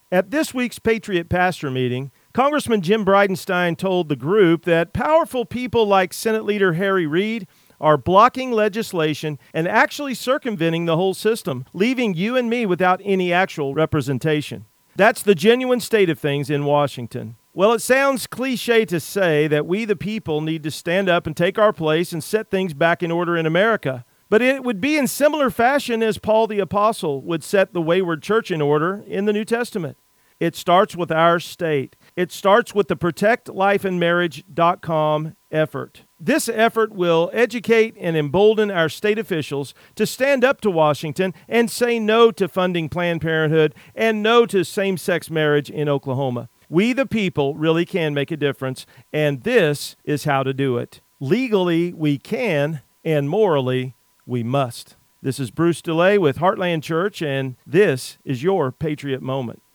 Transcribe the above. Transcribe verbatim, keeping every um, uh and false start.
At this week's Patriot Pastor meeting, Congressman Jim Bridenstine told the group that powerful people like Senate Leader Harry Reid are blocking legislation and actually circumventing the whole system, leaving you and me without any actual representation. That's the genuine state of things in Washington. Well, it sounds cliche to say that we, the people, need to stand up and take our place and set things back in order in America. But it would be in similar fashion as Paul the Apostle would set the wayward church in order in the New Testament. It starts with our state. It starts with the protect life and marriage dot com effort. This effort will educate and embolden our state officials to stand up to Washington and say no to funding Planned Parenthood and no to same-sex marriage in Oklahoma. We, the people, really can make a difference, and this is how to do it. Legally, we can, and morally, we must. This is Bruce DeLay with Heartland Church, and this is your Patriot Moment.